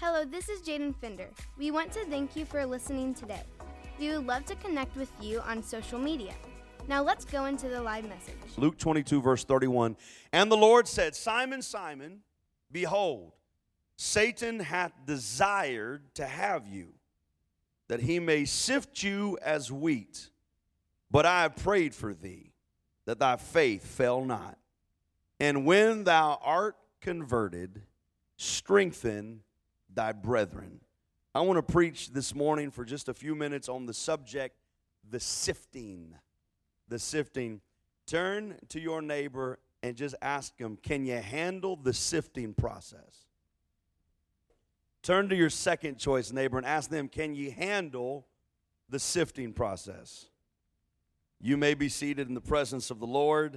Hello, this is Jaden Fender. We want to thank you for listening today. We would love to connect with you on social media. Now let's go into the live message. Luke 22, verse 31. And the Lord said, Simon, Simon, behold, Satan hath desired to have you, that he may sift you as wheat. But I have prayed for thee, that thy faith fail not. And when thou art converted, strengthen thy brethren. I want to preach this morning for just a few minutes on the subject, the sifting. The sifting. Turn to your neighbor and just ask him, can you handle the sifting process? Turn to your second choice neighbor and ask them, can you handle the sifting process? You may be seated in the presence of the Lord.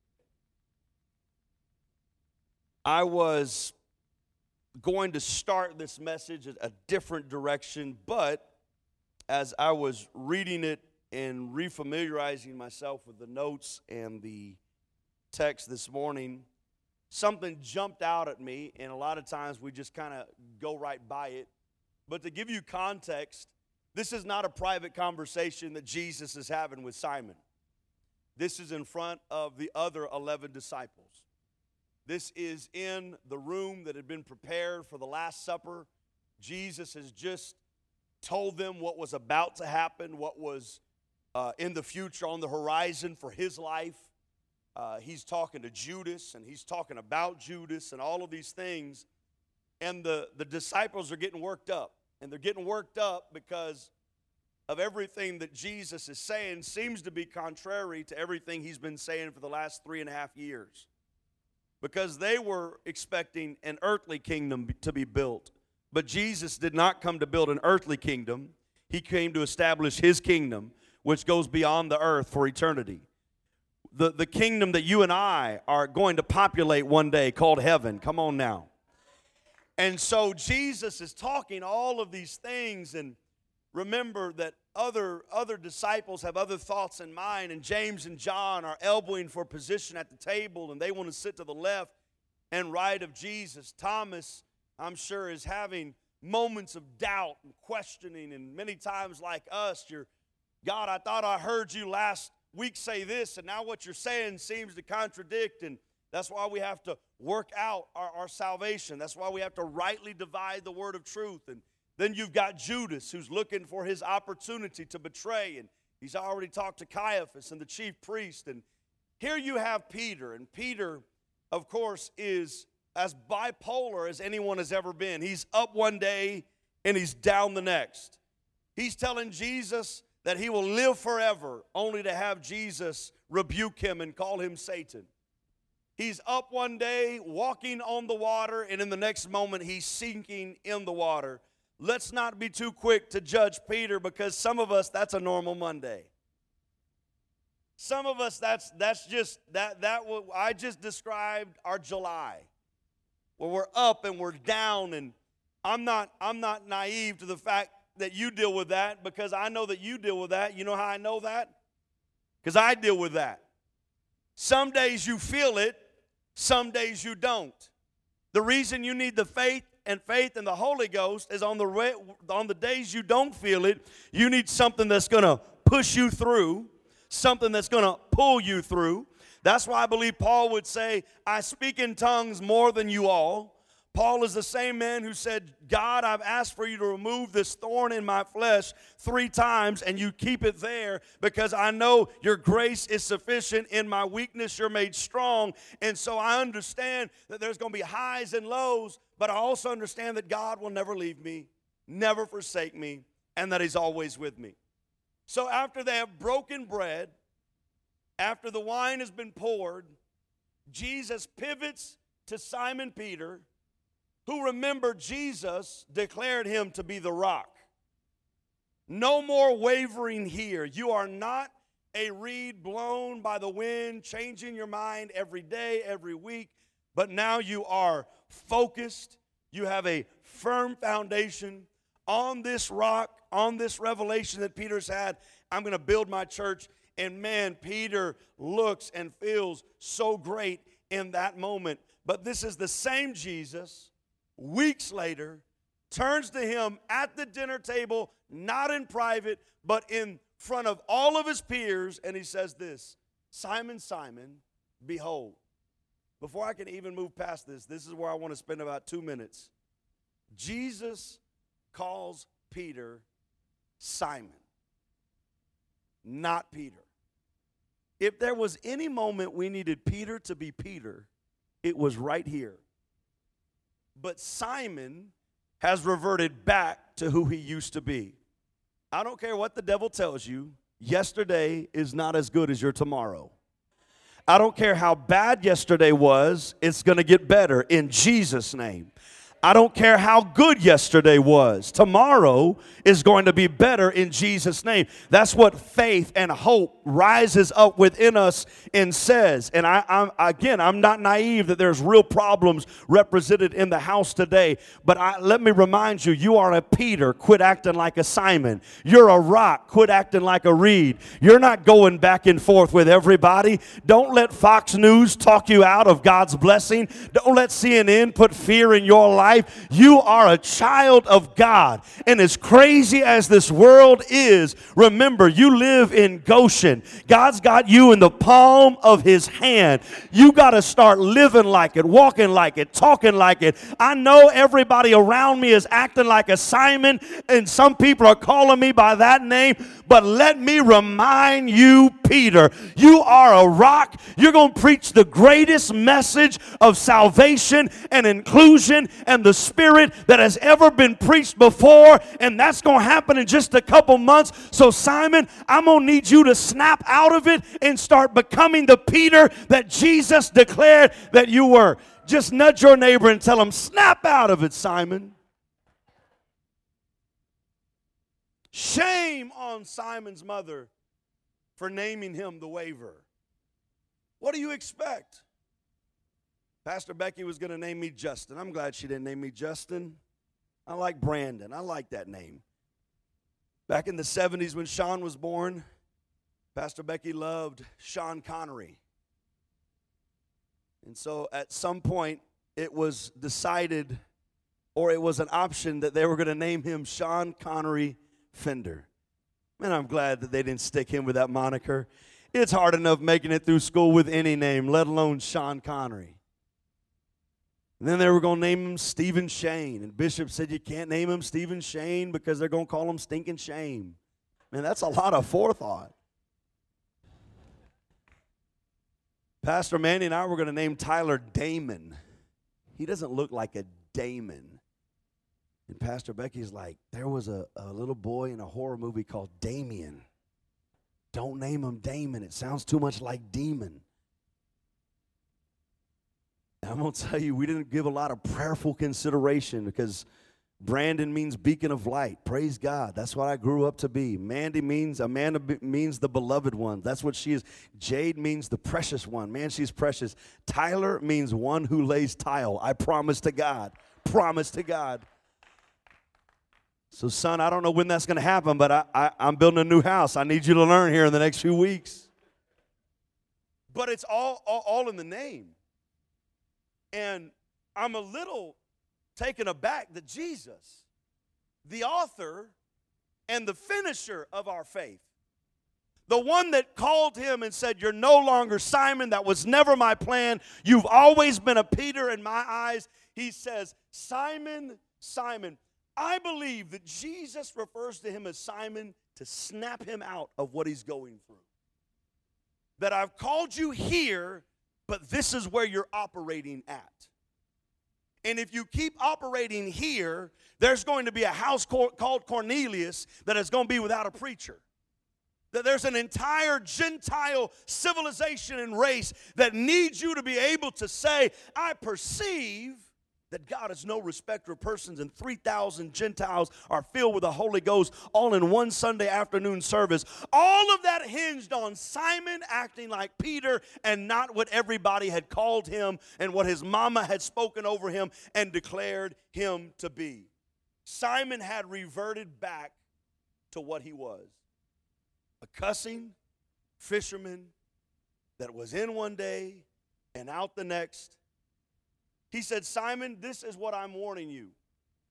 I was going to start this message a different direction, but as I was reading it and refamiliarizing myself with the notes and the text this morning, something jumped out at me, and a lot of times we just kind of go right by it. But to give you context, this is not a private conversation that Jesus is having with Simon. This is in front of the other 11 disciples. This is in the room that had been prepared for the Last Supper. Jesus has just told them what was about to happen, what was in the future on the horizon for his life. He's talking to Judas, and he's talking about Judas and all of these things. And the disciples are getting worked up. And they're getting worked up because of everything that Jesus is saying seems to be contrary to everything he's been saying for the last 3.5 years. Because they were expecting an earthly kingdom to be built. But Jesus did not come to build an earthly kingdom. He came to establish his kingdom, which goes beyond the earth for eternity. The kingdom that you and I are going to populate one day, called heaven. Come on now. And so Jesus is talking all of these things, and remember that other disciples have other thoughts in mind, and James and John are elbowing for position at the table, and they want to sit to the left and right of Jesus. Thomas, I'm sure, is having moments of doubt and questioning, and many times like us, God, I thought I heard you last week say this, and now what you're saying seems to contradict, and that's why we have to work out our salvation. That's why we have to rightly divide the word of truth. And then you've got Judas, who's looking for his opportunity to betray, and he's already talked to Caiaphas and the chief priest. And here you have Peter, and Peter, of course, is as bipolar as anyone has ever been. He's up one day, and he's down the next. He's telling Jesus that he will live forever, only to have Jesus rebuke him and call him Satan. He's up one day, walking on the water, and in the next moment, he's sinking in the water. Let's not be too quick to judge Peter, because some of us, that's a normal Monday. Some of us, that's just, I just described our July, where we're up and we're down, and I'm not naive to the fact that you deal with that, because I know that you deal with that. You know how I know that? Because I deal with that. Some days you feel it, some days you don't. The reason you need the faith in the Holy Ghost is on the days you don't feel it, you need something that's going to push you through, something that's going to pull you through. That's why I believe Paul would say, I speak in tongues more than you all. Paul is the same man who said, God, I've asked for you to remove this thorn in my flesh 3 times, and you keep it there because I know your grace is sufficient. In my weakness, you're made strong. And so I understand that there's going to be highs and lows, but I also understand that God will never leave me, never forsake me, and that he's always with me. So after they have broken bread, after the wine has been poured, Jesus pivots to Simon Peter, who, remember, Jesus declared him to be the rock. No more wavering here. You are not a reed blown by the wind, changing your mind every day, every week, but now you are focused. You have a firm foundation on this rock, on this revelation that Peter's had. I'm going to build my church. And man, Peter looks and feels so great in that moment. But this is the same Jesus, weeks later, turns to him at the dinner table, not in private, but in front of all of his peers, and he says this, Simon, Simon, behold. Before I can even move past this is where I want to spend about 2 minutes. Jesus calls Peter Simon, not Peter. If there was any moment we needed Peter to be Peter, it was right here. But Simon has reverted back to who he used to be. I don't care what the devil tells you, yesterday is not as good as your tomorrow. I don't care how bad yesterday was, it's going to get better in Jesus' name. I don't care how good yesterday was. Tomorrow is going to be better in Jesus' name. That's what faith and hope rises up within us and says. And I'm not naive that there's real problems represented in the house today. But let me remind you, you are a Peter. Quit acting like a Simon. You're a rock. Quit acting like a reed. You're not going back and forth with everybody. Don't let Fox News talk you out of God's blessing. Don't let CNN put fear in your life. You are a child of God. And as crazy as this world is, remember, you live in Goshen. God's got you in the palm of his hand. You got to start living like it, walking like it, talking like it. I know everybody around me is acting like a Simon, and some people are calling me by that name, but let me remind you, Peter, you are a rock. You're going to preach the greatest message of salvation and inclusion and the Spirit that has ever been preached before, and that's going to happen in just a couple months. So Simon, I'm going to need you to snap out of it and start becoming the Peter that Jesus declared that you were. Just nudge your neighbor and tell him, snap out of it, Simon. Shame on Simon's mother for naming him the waver. What do you expect? Pastor Becky was going to name me Justin. I'm glad she didn't name me Justin. I like Brandon. I like that name. Back in the 70s when Sean was born, Pastor Becky loved Sean Connery. And so at some point it was decided, or it was an option, that they were going to name him Sean Connery Fender. Man, I'm glad that they didn't stick him with that moniker. It's hard enough making it through school with any name, let alone Sean Connery. And then they were going to name him Stephen Shane. And Bishop said, you can't name him Stephen Shane because they're going to call him Stinking Shame. Man, that's a lot of forethought. Pastor Manny and I were going to name Tyler Damon. He doesn't look like a Damon. And Pastor Becky's like, there was a little boy in a horror movie called Damien. Don't name him Damon. It sounds too much like demon. And I'm going to tell you, we didn't give a lot of prayerful consideration because Brandon means beacon of light. Praise God. That's what I grew up to be. Amanda means the beloved one. That's what she is. Jade means the precious one. Man, she's precious. Tyler means one who lays tile. I promise to God. Promise to God. So, son, I don't know when that's going to happen, but I'm building a new house. I need you to learn here in the next few weeks. But it's all in the name. And I'm a little taken aback that Jesus, the author and the finisher of our faith, the one that called him and said, you're no longer Simon, that was never my plan, you've always been a Peter in my eyes. He says, Simon, Simon. I believe that Jesus refers to him as Simon to snap him out of what he's going through. That I've called you here, but this is where you're operating at. And if you keep operating here, there's going to be a house called Cornelius that is going to be without a preacher. That there's an entire Gentile civilization and race that needs you to be able to say, I perceive that God is no respecter of persons, and 3,000 Gentiles are filled with the Holy Ghost all in one Sunday afternoon service. All of that hinged on Simon acting like Peter and not what everybody had called him and what his mama had spoken over him and declared him to be. Simon had reverted back to what he was. A cussing fisherman that was in one day and out the next. He said, Simon, this is what I'm warning you.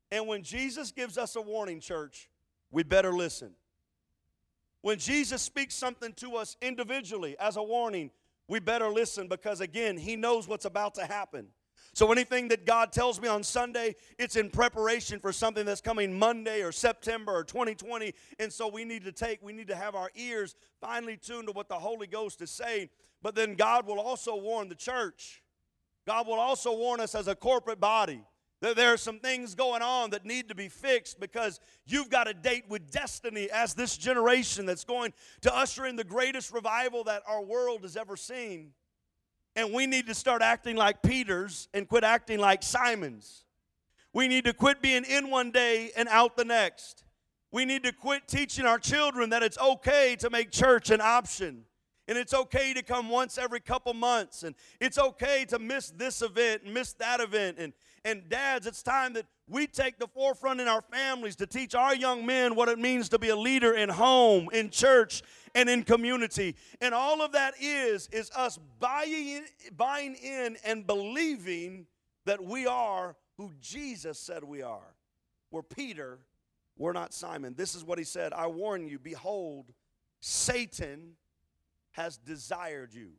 And when Jesus gives us a warning, church, we better listen. When Jesus speaks something to us individually as a warning, we better listen because, again, he knows what's about to happen. So anything that God tells me on Sunday, it's in preparation for something that's coming Monday or September or 2020. And so we need to have our ears finely tuned to what the Holy Ghost is saying. But then God will also warn the church. God will also warn us as a corporate body that there are some things going on that need to be fixed because you've got a date with destiny as this generation that's going to usher in the greatest revival that our world has ever seen. And we need to start acting like Peters and quit acting like Simons. We need to quit being in one day and out the next. We need to quit teaching our children that it's okay to make church an option. And it's okay to come once every couple months. And it's okay to miss this event and miss that event. And dads, it's time that we take the forefront in our families to teach our young men what it means to be a leader in home, in church, and in community. And all of that is us buying in and believing that we are who Jesus said we are. We're Peter, we're not Simon. This is what he said, I warn you, behold, Satan has desired you.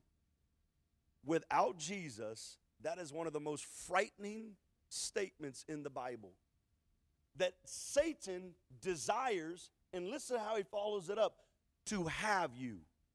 Without Jesus, that is one of the most frightening statements in the Bible. That Satan desires, and listen to how he follows it up, to have you,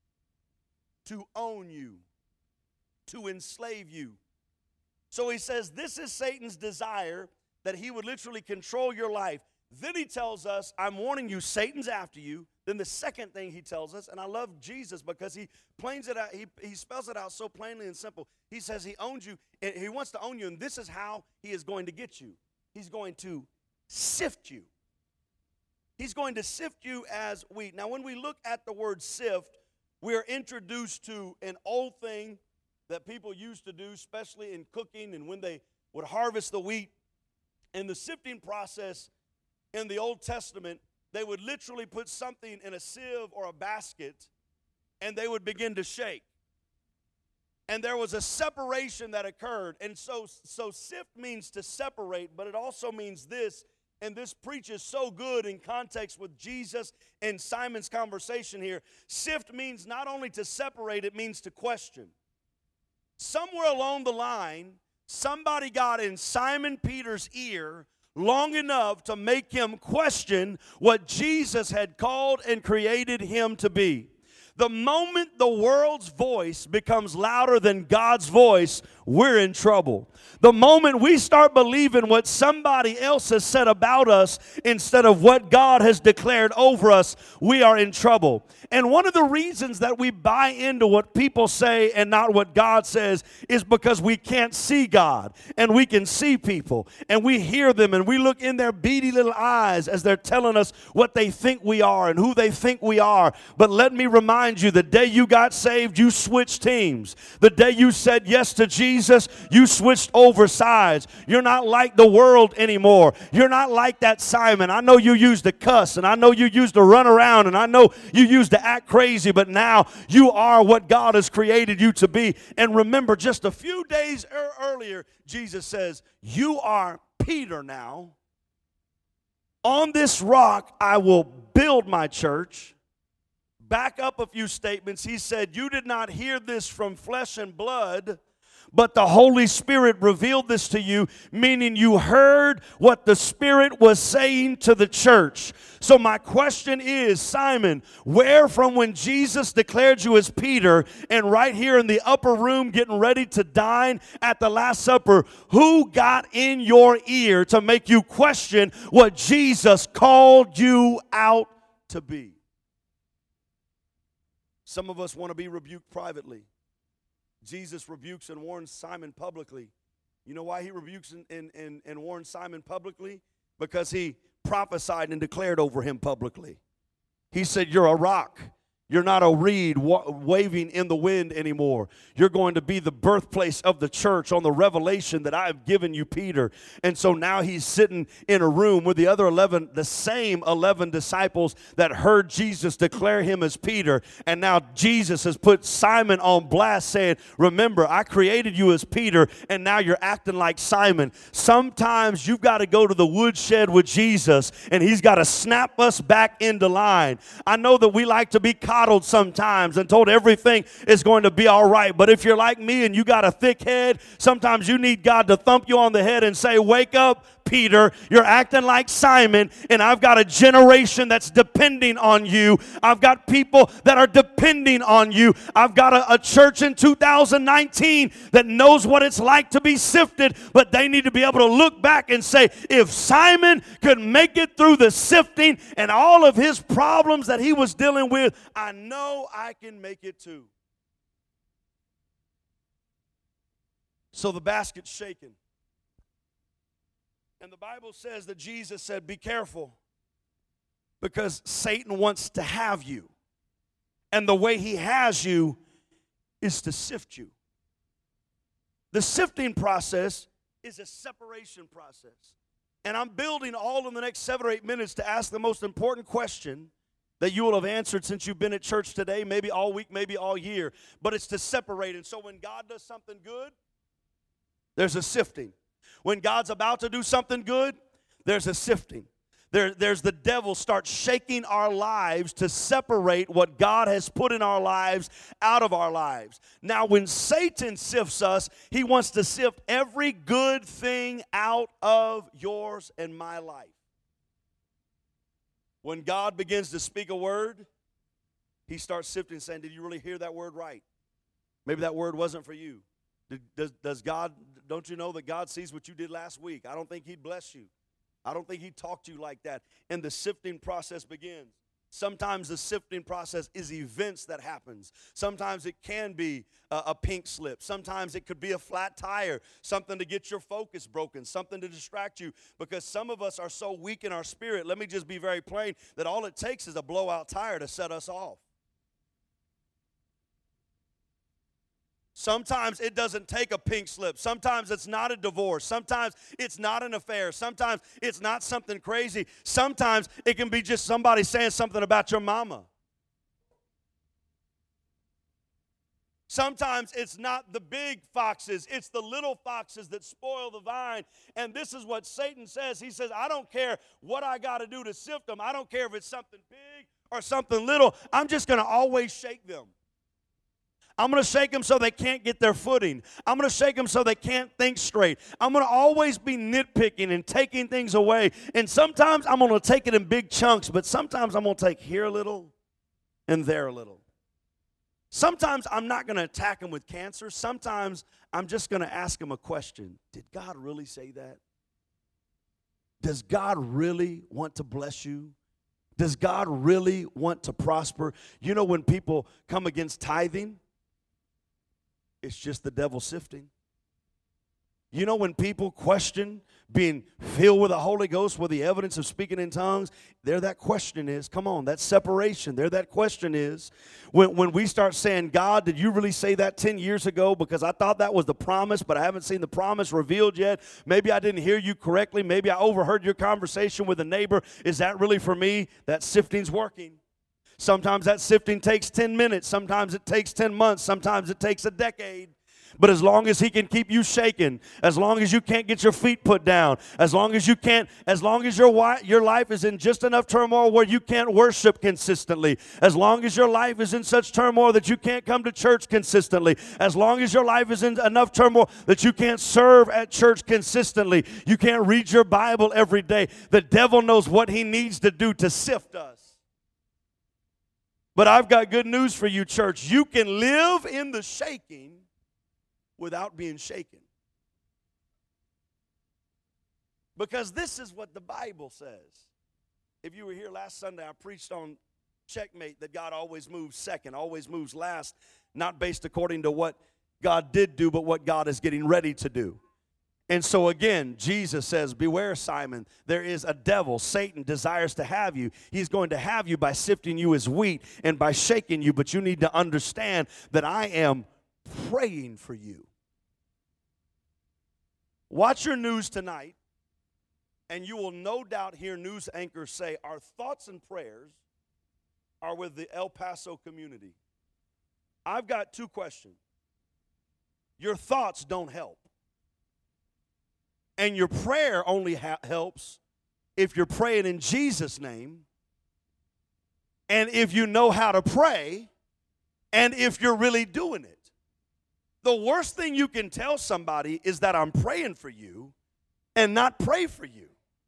to own you, to enslave you. So he says this is Satan's desire, that he would literally control your life. Then he tells us, I'm warning you, Satan's after you. Then the second thing he tells us, and I love Jesus because he plains it out, he spells it out so plainly and simple. He says he owns you, and he wants to own you, and this is how he is going to get you. He's going to sift you. He's going to sift you as wheat. Now, when we look at the word sift, we are introduced to an old thing that people used to do, especially in cooking and when they would harvest the wheat. In the sifting process in the Old Testament, they would literally put something in a sieve or a basket, and they would begin to shake. And there was a separation that occurred. And so sift means to separate, but it also means this, and this preaches so good in context with Jesus and Simon's conversation here. Sift means not only to separate, it means to question. Somewhere along the line, somebody got in Simon Peter's ear long enough to make him question what Jesus had called and created him to be. The moment the world's voice becomes louder than God's voice, we're in trouble. The moment we start believing what somebody else has said about us instead of what God has declared over us, we are in trouble. And one of the reasons that we buy into what people say and not what God says is because we can't see God, and we can see people, and we hear them, and we look in their beady little eyes as they're telling us what they think we are and who they think we are. But let me remind you, the day you got saved, you switched teams. The day you said yes to Jesus, you switched over sides. You're not like the world anymore. You're not like that Simon. I know you used to cuss, and I know you used to run around, and I know you used to act crazy, but now you are what God has created you to be. And remember, just a few days earlier, Jesus says, you are Peter now. On this rock I will build my church. Back up a few statements. He said, you did not hear this from flesh and blood, but the Holy Spirit revealed this to you, meaning you heard what the Spirit was saying to the church. So my question is, Simon, where from when Jesus declared you as Peter and right here in the upper room getting ready to dine at the Last Supper, who got in your ear to make you question what Jesus called you out to be? Some of us want to be rebuked privately. Jesus rebukes and warns Simon publicly. You know why he rebukes and warns Simon publicly? Because he prophesied and declared over him publicly. He said, you're a rock. You're not a reed waving in the wind anymore. You're going to be the birthplace of the church on the revelation that I have given you, Peter. And so now he's sitting in a room with the other 11, the same 11 disciples that heard Jesus declare him as Peter. And now Jesus has put Simon on blast saying, remember, I created you as Peter, and now you're acting like Simon. Sometimes you've got to go to the woodshed with Jesus, and he's got to snap us back into line. I know that we like to be coddled sometimes and told everything is going to be all right. But if you're like me and you got a thick head, sometimes you need God to thump you on the head and say, wake up, Peter. You're acting like Simon, and I've got a generation that's depending on you. I've got people that are depending on you. I've got a church in 2019 that knows what it's like to be sifted, but they need to be able to look back and say, if Simon could make it through the sifting and all of his problems that he was dealing with, I know I can make it too. So the basket's shaken. And the Bible says that Jesus said, be careful, because Satan wants to have you. And the way he has you is to sift you. The sifting process is a separation process. And I'm building all in the next 7 or 8 minutes to ask the most important question that you will have answered since you've been at church today, maybe all week, maybe all year. But it's to separate. And so when God does something good, there's a sifting. When God's about to do something good, there's a sifting. There's the devil starts shaking our lives to separate what God has put in our lives out of our lives. Now, when Satan sifts us, he wants to sift every good thing out of yours and my life. When God begins to speak a word, he starts sifting, saying, did you really hear that word right? Maybe that word wasn't for you. Does God, don't you know that God sees what you did last week? I don't think he'd bless you. I don't think he'd talk to you like that. And the sifting process begins. Sometimes the sifting process is events that happens. Sometimes it can be a pink slip. Sometimes it could be a flat tire, something to get your focus broken, something to distract you, because some of us are so weak in our spirit, let me just be very plain, that all it takes is a blowout tire to set us off. Sometimes it doesn't take a pink slip. Sometimes it's not a divorce. Sometimes it's not an affair. Sometimes it's not something crazy. Sometimes it can be just somebody saying something about your mama. Sometimes it's not the big foxes. It's the little foxes that spoil the vine. And this is what Satan says. He says, I don't care what I got to do to sift them. I don't care if it's something big or something little. I'm just going to always shake them. I'm going to shake them so they can't get their footing. I'm going to shake them so they can't think straight. I'm going to always be nitpicking and taking things away. And sometimes I'm going to take it in big chunks, but sometimes I'm going to take here a little and there a little. Sometimes I'm not going to attack them with cancer. Sometimes I'm just going to ask them a question. Did God really say that? Does God really want to bless you? Does God really want to prosper? You know, when people come against tithing, it's just the devil sifting. You know, when people question being filled with the Holy Ghost with the evidence of speaking in tongues, there that question is. Come on, that separation. There that question is. When we start saying, God, did you really say that 10 years ago? Because I thought that was the promise, but I haven't seen the promise revealed yet. Maybe I didn't hear you correctly. Maybe I overheard your conversation with a neighbor. Is that really for me? That sifting's working. Sometimes that sifting takes 10 minutes. Sometimes it takes 10 months. Sometimes it takes a decade. But as long as he can keep you shaking, as long as you can't get your feet put down, as long as your life is in just enough turmoil where you can't worship consistently, as long as your life is in such turmoil that you can't come to church consistently, as long as your life is in enough turmoil that you can't serve at church consistently, you can't read your Bible every day, the devil knows what he needs to do to sift us. But I've got good news for you, church. You can live in the shaking without being shaken. Because this is what the Bible says. If you were here last Sunday, I preached on checkmate, that God always moves second, always moves last, not based according to what God did do, but what God is getting ready to do. And so again, Jesus says, beware, Simon, there is a devil. Satan desires to have you. He's going to have you by sifting you as wheat and by shaking you, but you need to understand that I am praying for you. Watch your news tonight, and you will no doubt hear news anchors say, our thoughts and prayers are with the El Paso community. I've got two questions. Your thoughts don't help. And your prayer only helps if you're praying in Jesus' name, and if you know how to pray, and if you're really doing it. The worst thing you can tell somebody is that I'm praying for you and not pray for you.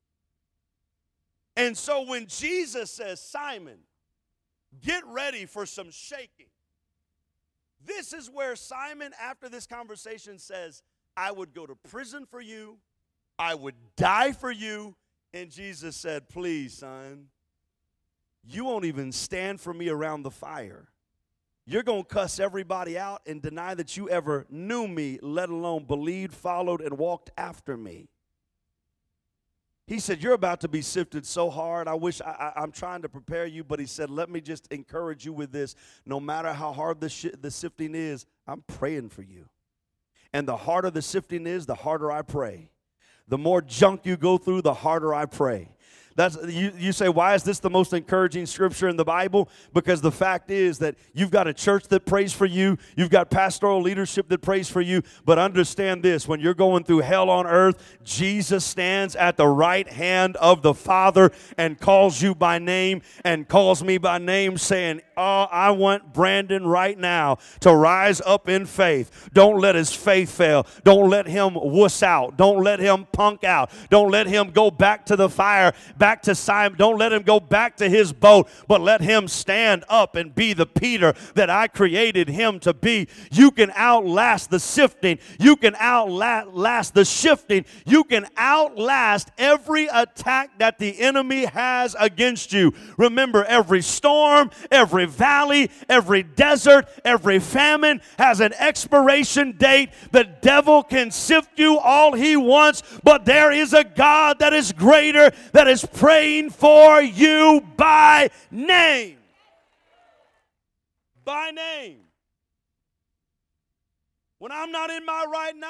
And so when Jesus says, Simon, get ready for some shaking, this is where Simon, after this conversation, says, I would go to prison for you. I would die for you. And Jesus said, please, son, you won't even stand for me around the fire. You're going to cuss everybody out and deny that you ever knew me, let alone believed, followed, and walked after me. He said, you're about to be sifted so hard. I'm trying to prepare you, but he said, let me just encourage you with this. No matter how hard the sifting is, I'm praying for you. And the harder the sifting is, the harder I pray. The more junk you go through, the harder I pray. You say, why is this the most encouraging scripture in the Bible? Because the fact is that you've got a church that prays for you. You've got pastoral leadership that prays for you. But understand this, when you're going through hell on earth, Jesus stands at the right hand of the Father and calls you by name and calls me by name, saying, oh, I want Brandon right now to rise up in faith. Don't let his faith fail. Don't let him wuss out. Don't let him punk out. Don't let him go back to the fire, back to Simon. Don't let him go back to his boat, but let him stand up and be the Peter that I created him to be. You can outlast the sifting. You can outlast the shifting. You can outlast every attack that the enemy has against you. Remember, every storm, every valley, every desert, every famine has an expiration date. The devil can sift you all he wants, but there is a God that is greater, that is praying for you by name. By name. When I'm not in my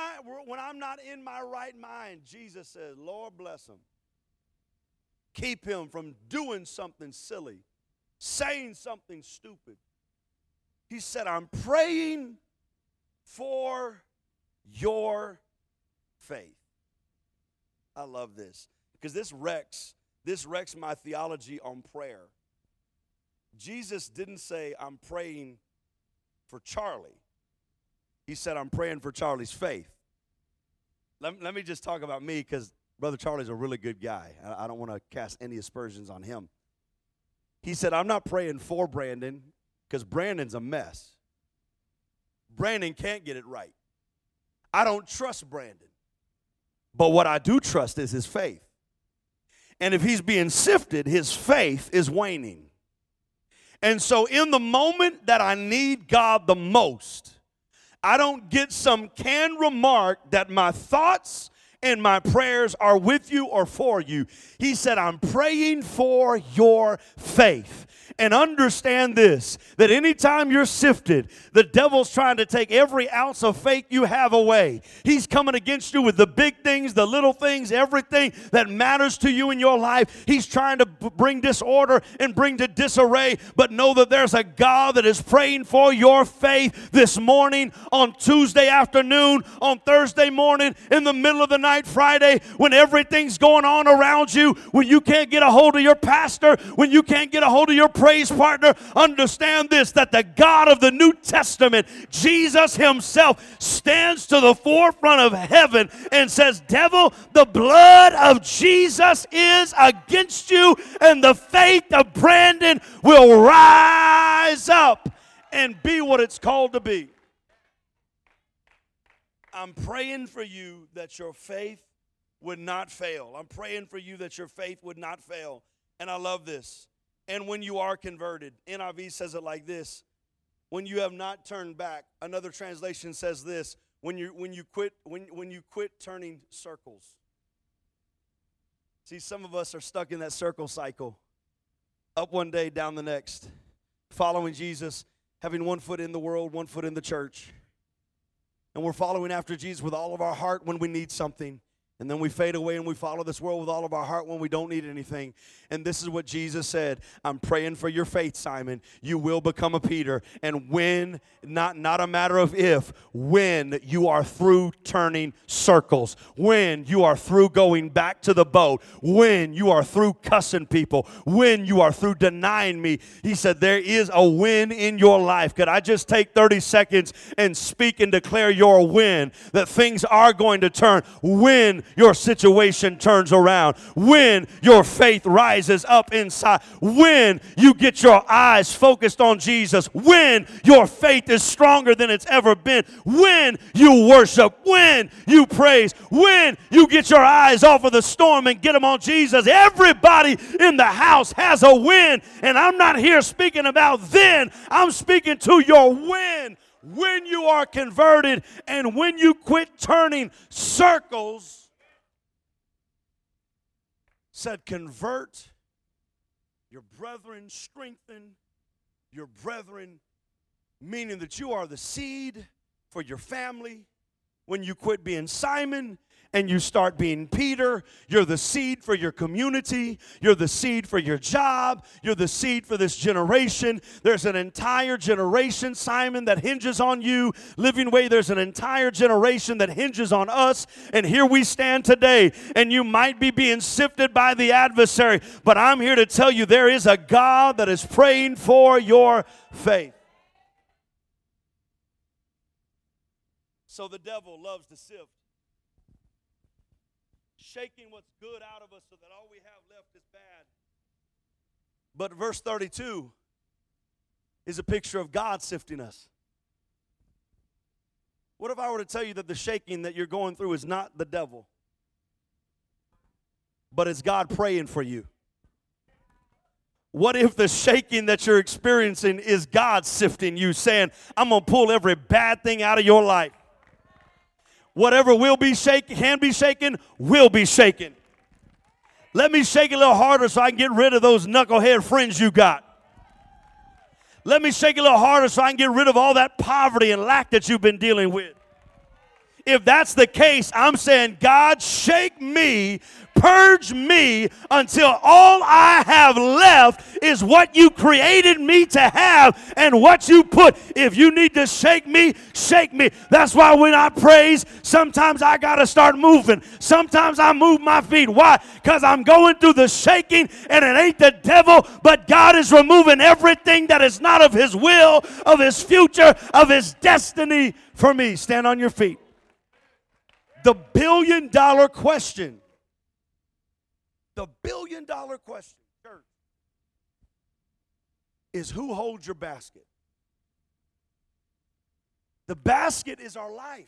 right mind, Jesus says, Lord bless him. Keep him from doing something silly, saying something stupid. He said, I'm praying for your faith. I love this because this wrecks my theology on prayer. Jesus didn't say, I'm praying for Charlie. He said, I'm praying for Charlie's faith. Let me just talk about me, because Brother Charlie's a really good guy. I don't want to cast any aspersions on him. He said, I'm not praying for Brandon because Brandon's a mess. Brandon can't get it right. I don't trust Brandon. But what I do trust is his faith. And if he's being sifted, his faith is waning. And so in the moment that I need God the most, I don't get some canned remark that my thoughts and my prayers are with you or for you. He said, I'm praying for your faith. And understand this, that anytime you're sifted, the devil's trying to take every ounce of faith you have away. He's coming against you with the big things, the little things, everything that matters to you in your life. He's trying to bring disorder and bring to disarray. But know that there's a God that is praying for your faith this morning, on Tuesday afternoon, on Thursday morning, in the middle of the night, Friday, when everything's going on around you, when you can't get a hold of your pastor, when you can't get a hold of your praise partner. Understand this, that the God of the New Testament, Jesus himself, stands to the forefront of heaven and says, devil, the blood of Jesus is against you, and the faith of Brandon will rise up and be what it's called to be. I'm praying for you that your faith would not fail. I'm praying for you that your faith would not fail. And I love this. And when you are converted, NIV says it like this: when you have not turned back. Another translation says this: when you quit turning circles. See, some of us are stuck in that circle cycle. Up one day, down the next. Following Jesus, having one foot in the world, one foot in the church. And we're following after Jesus with all of our heart when we need something. And then we fade away and we follow this world with all of our heart when we don't need anything. And this is what Jesus said. I'm praying for your faith, Simon. You will become a Peter. And when, not a matter of if, when you are through turning circles, when you are through going back to the boat, when you are through cussing people, when you are through denying me, he said there is a win in your life. Could I just take 30 seconds and speak and declare your win, that things are going to turn when your situation turns around, when your faith rises up inside, when you get your eyes focused on Jesus, when your faith is stronger than it's ever been, when you worship, when you praise, when you get your eyes off of the storm and get them on Jesus. Everybody in the house has a win, and I'm not here speaking about then. I'm speaking to your win. When you are converted and when you quit turning circles, said, convert your brethren, strengthen your brethren, meaning that you are the seed for your family. When you quit being Simon and you start being Peter, you're the seed for your community. You're the seed for your job. You're the seed for this generation. There's an entire generation, Simon, that hinges on you. Living Way, there's an entire generation that hinges on us. And here we stand today. And you might be being sifted by the adversary. But I'm here to tell you there is a God that is praying for your faith. So the devil loves to sift, shaking what's good out of us so that all we have left is bad. But verse 32 is a picture of God sifting us. What if I were to tell you that the shaking that you're going through is not the devil, but it's God praying for you? What if the shaking that you're experiencing is God sifting you, saying, I'm going to pull every bad thing out of your life. Whatever will be shaken, can be shaken, will be shaken. Let me shake it a little harder so I can get rid of those knucklehead friends you got. Let me shake it a little harder so I can get rid of all that poverty and lack that you've been dealing with. If that's the case, I'm saying, God, shake me, purge me until all I have left is what you created me to have and what you put. If you need to shake me, shake me. That's why when I praise, sometimes I got to start moving. Sometimes I move my feet. Why? Because I'm going through the shaking and it ain't the devil, but God is removing everything that is not of his will, of his future, of his destiny for me. Stand on your feet. The billion-dollar question. The billion-dollar question, church, is who holds your basket? The basket is our life.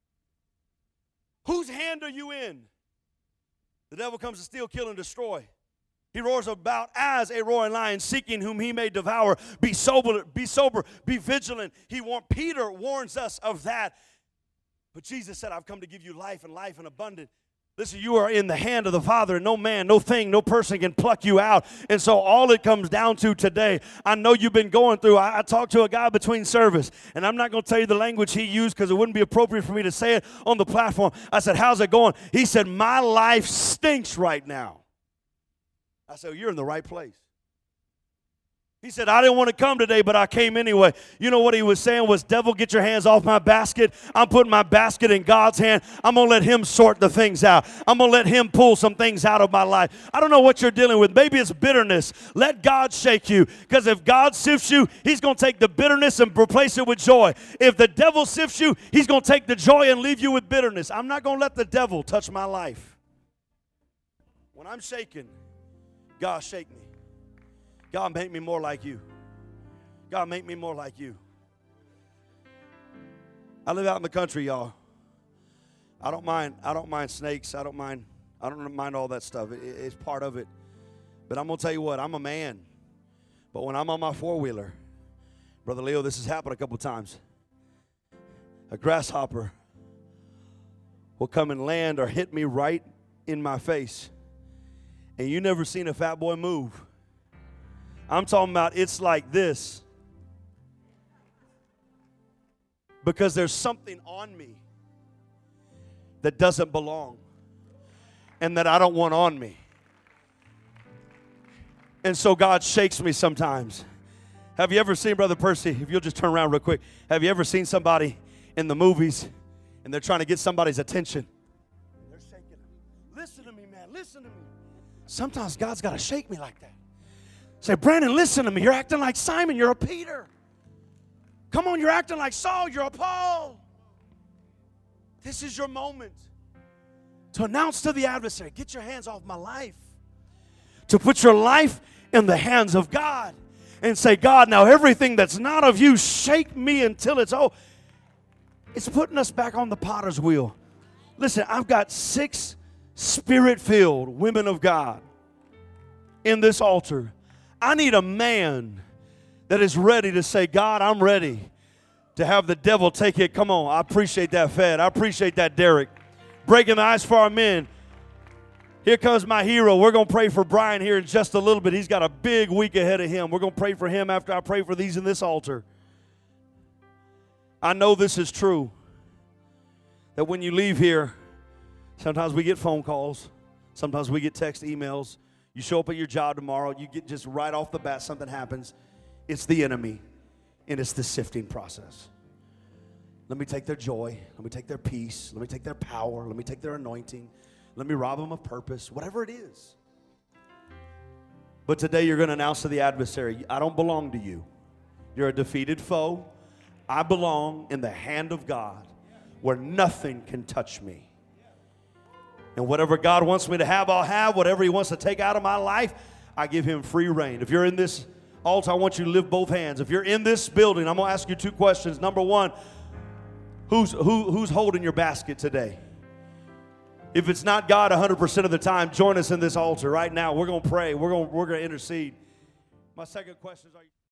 Whose hand are you in? The devil comes to steal, kill, and destroy. He roars about as a roaring lion, seeking whom he may devour. Be sober, be vigilant. Peter warns us of that. But Jesus said, I've come to give you life and life in abundance. Listen, you are in the hand of the Father, and no man, no thing, no person can pluck you out. And so all it comes down to today, I know you've been going through. I talked to a guy between service, and I'm not going to tell you the language he used because it wouldn't be appropriate for me to say it on the platform. I said, how's it going? He said, my life stinks right now. I said, well, you're in the right place. He said, I didn't want to come today, but I came anyway. You know what he was saying was, devil, get your hands off my basket. I'm putting my basket in God's hand. I'm going to let him sort the things out. I'm going to let him pull some things out of my life. I don't know what you're dealing with. Maybe it's bitterness. Let God shake you, because if God sifts you, he's going to take the bitterness and replace it with joy. If the devil sifts you, he's going to take the joy and leave you with bitterness. I'm not going to let the devil touch my life. When I'm shaken, God, shake me. God, make me more like you. God, make me more like you. I live out in the country, y'all. I don't mind snakes. I don't mind all that stuff. It's part of it. But I'm going to tell you what, I'm a man. But when I'm on my four-wheeler, Brother Leo, this has happened a couple times. A grasshopper will come and land or hit me right in my face. And you never seen a fat boy move. I'm talking about it's like this. Because there's something on me that doesn't belong and that I don't want on me. And so God shakes me sometimes. Have you ever seen, Brother Percy, if you'll just turn around real quick, have you ever seen somebody in the movies and they're trying to get somebody's attention? They're shaking them. Listen to me, man. Listen to me. Sometimes God's got to shake me like that. Say, Brandon, listen to me. You're acting like Simon. You're a Peter. Come on, you're acting like Saul. You're a Paul. This is your moment to announce to the adversary, get your hands off my life. To put your life in the hands of God and say, God, now everything that's not of you, shake me until it's over. It's putting us back on the potter's wheel. Listen, I've got 6 spirit-filled women of God in this altar. I need a man that is ready to say, God, I'm ready to have the devil take it. Come on, I appreciate that, Fed. I appreciate that, Derek. Breaking the ice for our men. Here comes my hero. We're going to pray for Brian here in just a little bit. He's got a big week ahead of him. We're going to pray for him after I pray for these in this altar. I know this is true, that when you leave here, sometimes we get phone calls. Sometimes we get text emails. You show up at your job tomorrow. You get just right off the bat, something happens. It's the enemy, and it's the sifting process. Let me take their joy. Let me take their peace. Let me take their power. Let me take their anointing. Let me rob them of purpose, whatever it is. But today you're going to announce to the adversary, I don't belong to you. You're a defeated foe. I belong in the hand of God where nothing can touch me. And whatever God wants me to have, I'll have. Whatever he wants to take out of my life, I give him free reign. If you're in this altar, I want you to lift both hands. If you're in this building, I'm going to ask you 2 questions. Number 1, who's holding your basket today? If it's not God 100% of the time, join us in this altar right now. We're going to pray. We're going to intercede. My second question is, are you